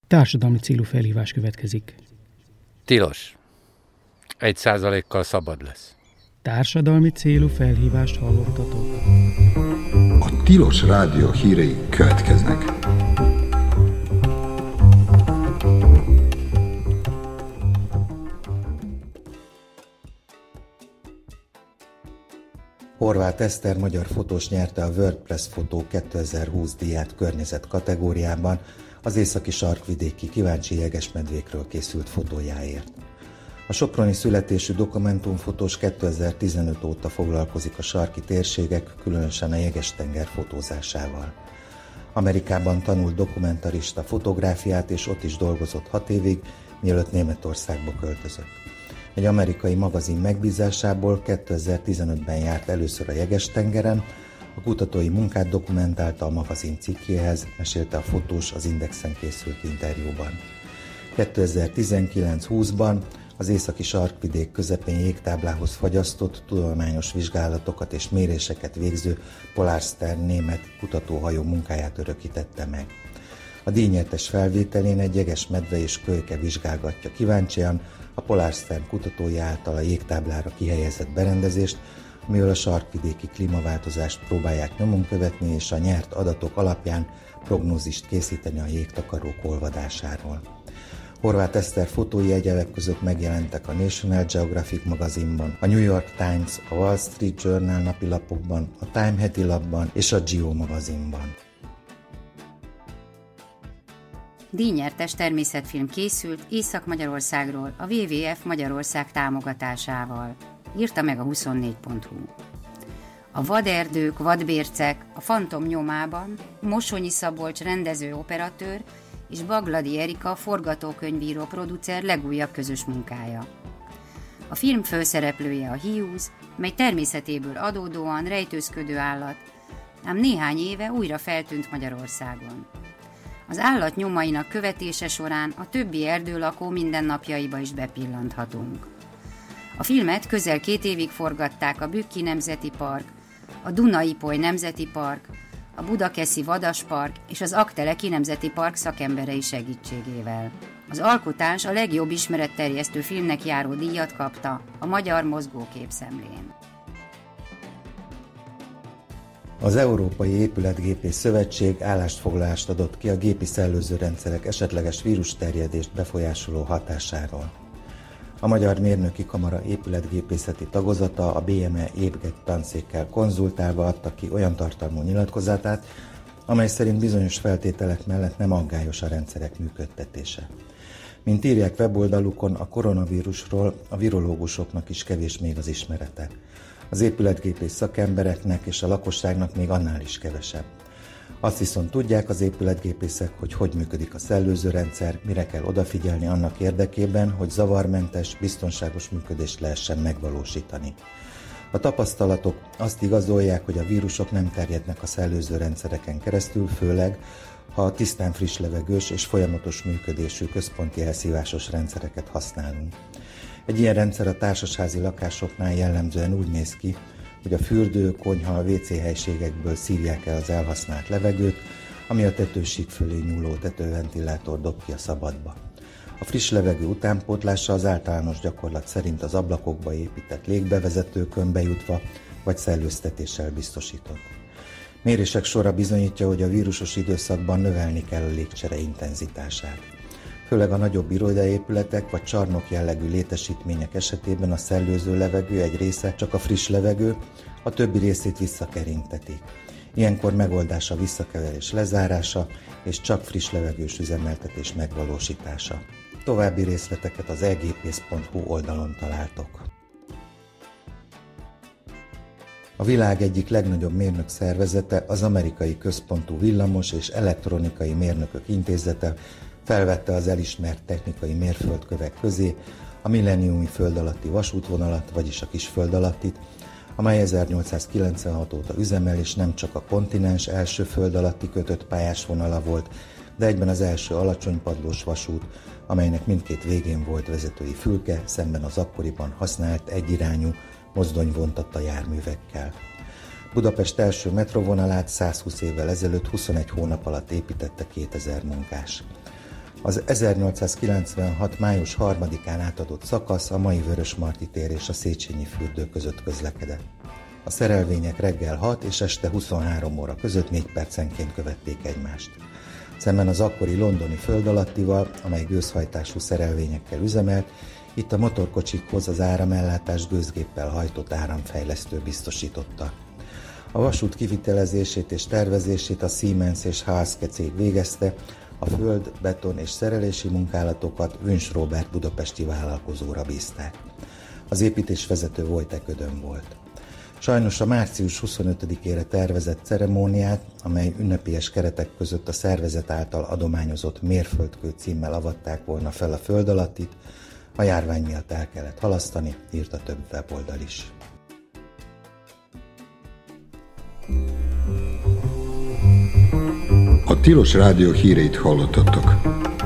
Társadalmi célú felhívás következik. Tilos. 1%-kal szabad lesz. Társadalmi célú felhívást hallottatok. A Tilos Rádió hírei következnek. Horváth Eszter magyar fotós nyerte a WordPress Fotó 2020 díját környezet kategóriában az északi sarkvidéki kíváncsi jegesmedvékről készült fotójáért. A soproni születésű dokumentumfotós 2015 óta foglalkozik a sarki térségek, különösen a Jeges-tenger fotózásával. Amerikában tanult dokumentarista fotográfiát, és ott is dolgozott 6 évig, mielőtt Németországba költözött. Egy amerikai magazin megbízásából 2015-ben járt először a Jeges-tengeren, a kutatói munkát dokumentálta a magazin cikkjéhez, mesélte a fotós az Indexen készült interjúban. 2019-20-ban az északi sarkvidék közepén jégtáblához fagyasztott, tudományos vizsgálatokat és méréseket végző Polarstern német kutatóhajó munkáját örökítette meg. A díjnyertes felvételén egy jegesmedve és kölyke vizsgálgatja kíváncsian a Polarstern kutatói által a jégtáblára kihelyezett berendezést, amivel a sarkvidéki klímaváltozást próbálják nyomon követni, és a nyert adatok alapján prognózist készíteni a jégtakarók olvadásáról. Horváth Eszter fotói egyebek között megjelentek a National Geographic magazinban, a New York Times, a Wall Street Journal napilapokban, a Time heti lapban és a Geo magazinban. Díjnyertes természetfilm készült Észak-Magyarországról a WWF Magyarország támogatásával, írta meg a 24.hu. A vaderdők, vadbércek a Fantom nyomában Mosonyi Szabolcs rendező-operatőr és Bagladi Erika forgatókönyvíró producer legújabb közös munkája. A film főszereplője a hiúz, mely természetéből adódóan rejtőzködő állat, ám néhány éve újra feltűnt Magyarországon. Az állat nyomainak követése során a többi erdőlakó mindennapjaiba is bepillanthatunk. A filmet közel 2 évig forgatták a Bükki Nemzeti Park, a Duna-Ipoly Nemzeti Park, a Budakeszi Vadaspark és az Aggteleki Nemzeti Park szakemberei segítségével. Az alkotás a legjobb ismeretterjesztő filmnek járó díjat kapta a Magyar Mozgóképszemlén. Az Európai Épületgépész Szövetség állásfoglalást adott ki a gépi szellőzőrendszerek esetleges vírusterjedést befolyásoló hatásáról. A Magyar Mérnöki Kamara épületgépészeti tagozata a BME épület tanszékkel konzultálva adta ki olyan tartalmú nyilatkozatát, amely szerint bizonyos feltételek mellett nem aggályos a rendszerek működtetése. Mint írják weboldalukon, a koronavírusról a virológusoknak is kevés még az ismerete. Az épületgépész szakembereknek és a lakosságnak még annál is kevesebb. Azt viszont tudják az épületgépészek, hogy működik a szellőzőrendszer, mire kell odafigyelni annak érdekében, hogy zavarmentes, biztonságos működést lehessen megvalósítani. A tapasztalatok azt igazolják, hogy a vírusok nem terjednek a szellőzőrendszereken keresztül, főleg, ha tisztán friss levegős és folyamatos működésű központi elszívásos rendszereket használunk. Egy ilyen rendszer a társasházi lakásoknál jellemzően úgy néz ki, hogy a fürdő, konyha, WC helységekből szívják el az elhasznált levegőt, ami a tetősík fölé nyúló tetőventilátor dob ki a szabadba. A friss levegő utánpótlása az általános gyakorlat szerint az ablakokba épített légbevezetőkön bejutva vagy szellőztetéssel biztosított. Mérések sora bizonyítja, hogy a vírusos időszakban növelni kell a légcsere intenzitását. Főleg a nagyobb irodaépületek vagy csarnok jellegű létesítmények esetében a szellőző levegő egy része csak a friss levegő, a többi részét visszakerintetik. Ilyenkor megoldás a visszakeverés lezárása és csak friss levegős üzemeltetés megvalósítása. További részleteket az egpész.hu oldalon találtok. A világ egyik legnagyobb mérnök szervezete, az Amerikai Központú Villamos és Elektronikai Mérnökök Intézete felvette az elismert technikai mérföldkövek közé a milleniumi föld alatti vasútvonalat, vagyis a kisföld alattit, amely 1896 óta üzemel, és nem csak a kontinens első föld alatti kötött pályásvonala volt, de egyben az első alacsonypadlós vasút, amelynek mindkét végén volt vezetői fülke, szemben az akkoriban használt egyirányú mozdonyvontatta járművekkel. Budapest első metrovonalát 120 évvel ezelőtt 21 hónap alatt építette 2000 munkás. Az 1896. május 3-án átadott szakasz a mai Vörösmarty tér és a Széchenyi fürdő között közlekedett. A szerelvények reggel 6 és este 23 óra között 4 percenként követték egymást. Szemben az akkori londoni földalattival, amely gőzhajtású szerelvényekkel üzemelt, itt a motorkocsikhoz az áramellátás gőzgéppel hajtott áramfejlesztő biztosította. A vasút kivitelezését és tervezését a Siemens és Halske cég végezte, a föld, beton és szerelési munkálatokat Wünsch Róbert budapesti vállalkozóra bízták. Az építésvezető Wojtek Ödön volt. Sajnos a március 25-ére tervezett ceremóniát, amely ünnepélyes keretek között a szervezet által adományozott mérföldkő címmel avatták volna fel a föld alattit, a járvány miatt el kellett halasztani, írta több weboldal is. A Tilos Rádió híreit hallottatok.